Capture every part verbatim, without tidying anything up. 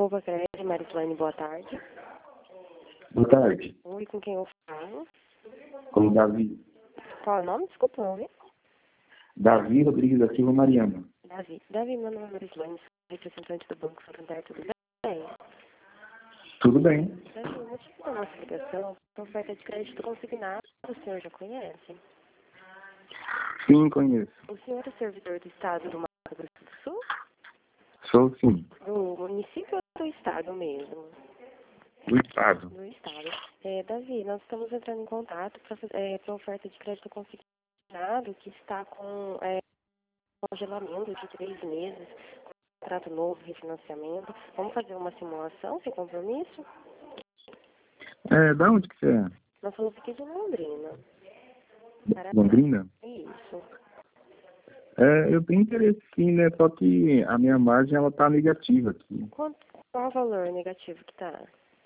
Poupa Crédito, Marislane, boa tarde. Boa tarde. Oi, com quem eu falo? Com o Davi. Qual é o nome? Desculpa, não ouvi. Davi Rodrigues da Silva Mariana. Davi. Davi, meu nome é Marislane, sou representante do Banco Santander, tudo bem? Tudo bem. Davi, o motivo da nossa ligação é oferta de crédito consignado, o senhor já conhece? Sim, conheço. O senhor é servidor do Estado do Mato Grosso do Sul? Sou sim. Do município ou do Estado mesmo? Do Estado. Do Estado. É, Davi, nós estamos entrando em contato para é, a oferta de crédito consignado que está com é, congelamento de três meses, contrato novo, refinanciamento. Vamos fazer uma simulação sem compromisso? É, da onde que você é? Nós somos aqui de Londrina. Paraná. Londrina? Isso. É, eu tenho interesse sim, né? Só que a minha margem, ela tá negativa aqui. Quanto, qual o valor negativo que está?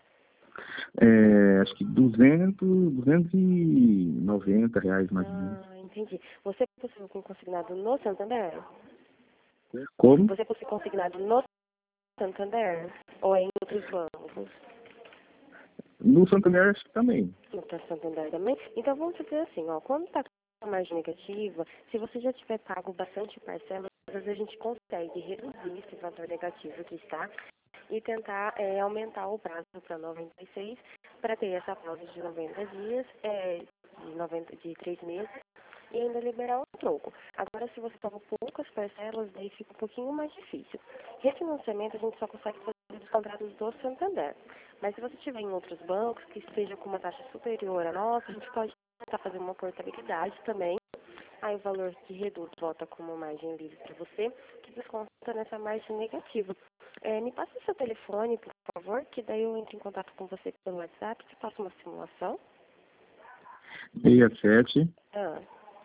É, acho que duzentos, duzentos e noventa reais mais ou menos. Ah, entendi. Você possui com consignado no Santander? Como? Você possui consignado no Santander? Ou é em outros bancos? No Santander acho que também. No Santander também? Então vamos fazer assim, ó. Quando está com a margem negativa, se você já tiver pago bastante parcelas, às vezes a gente consegue reduzir esse valor negativo que está e tentar é, aumentar o prazo para noventa e seis para ter essa pausa de noventa dias, é, de, noventa, de três meses e ainda liberar o troco. Agora, se você toma poucas parcelas, daí fica um pouquinho mais difícil. Refinanciamento a gente só consegue fazer dos contratos do Santander. Mas se você tiver em outros bancos que esteja com uma taxa superior à nossa, a gente pode tentar fazer uma portabilidade também. Aí o valor que reduz volta como margem livre para você, que desconta nessa margem negativa. É, me passa o seu telefone, por favor, que daí eu entro em contato com você pelo WhatsApp, te faço uma simulação. seis sete, Ah,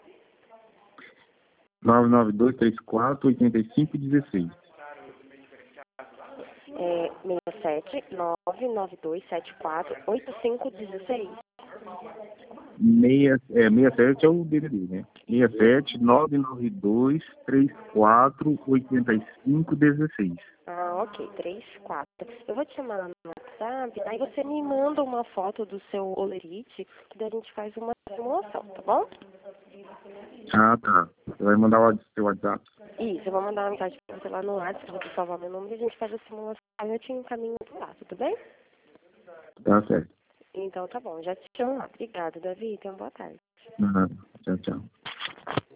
nove nove dois três quatro, oito cinco um seis. é seis sete, nove nove dois sete quatro, oito cinco um seis. Meia, é, sessenta e sete é o D D D, né? sessenta e sete, nove nove dois três quatro, oito cinco um seis. Ah, ok, três, quatro. Eu vou te chamar lá no WhatsApp, aí você me manda uma foto do seu olerite, que daí a gente faz uma simulação, tá bom? Ah, tá. Você vai mandar o seu WhatsApp. Isso, eu vou mandar uma mensagem pra você lá no WhatsApp, pra você salvar meu nome, e a gente faz a simulação, aí eu te encaminho pro lá, tudo bem? Tá certo. Então tá bom, já te chamo lá. Obrigada, Davi, tenha uma boa tarde. Uhum. Tchau, tchau.